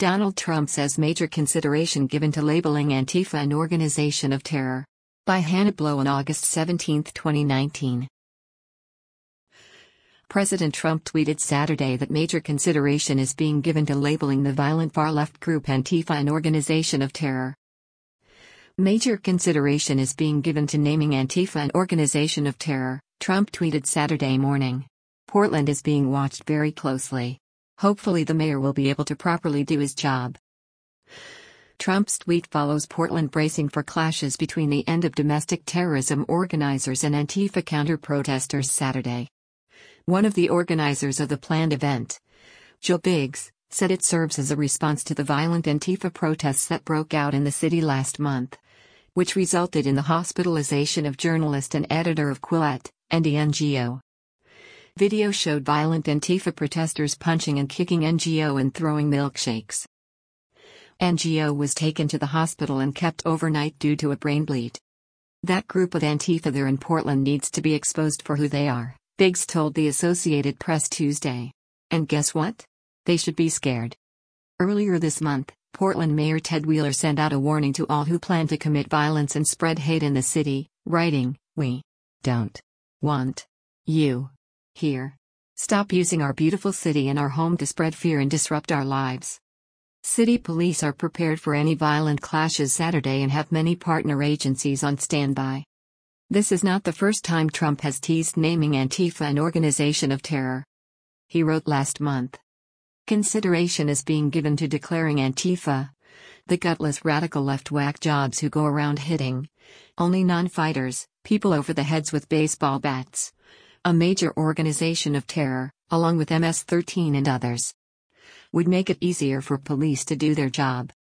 Donald Trump says major consideration given to labeling Antifa an organization of terror. By Hannah Blow on August 17, 2019. President Trump tweeted Saturday that major consideration is being given to labeling the violent far-left group Antifa an organization of terror. Major consideration is being given to naming Antifa an organization of terror, Trump tweeted Saturday morning. Portland is being watched very closely. Hopefully the mayor will be able to properly do his job. Trump's tweet follows Portland bracing for clashes between the End of Domestic Terrorism organizers and Antifa counter-protesters Saturday. One of the organizers of the planned event, Joe Biggs, said it serves as a response to the violent Antifa protests that broke out in the city last month, which resulted in the hospitalization of journalist and editor of Quillette, and the NGO. Video showed violent Antifa protesters punching and kicking NGO and throwing milkshakes. NGO was taken to the hospital and kept overnight due to a brain bleed. That group of Antifa there in Portland needs to be exposed for who they are, Biggs told the Associated Press Tuesday. And guess what? They should be scared. Earlier this month, Portland Mayor Ted Wheeler sent out a warning to all who plan to commit violence and spread hate in the city, writing, "We don't want you here. Stop using our beautiful city and our home to spread fear and disrupt our lives." City police are prepared for any violent clashes Saturday and have many partner agencies on standby. This is not the first time Trump has teased naming Antifa an organization of terror. He wrote last month. Consideration is being given to declaring Antifa, the gutless radical left whack jobs who go around hitting only non-fighters, people over the heads with baseball bats, a major organization of terror, along with MS-13 and others. Would make it easier for police to do their job.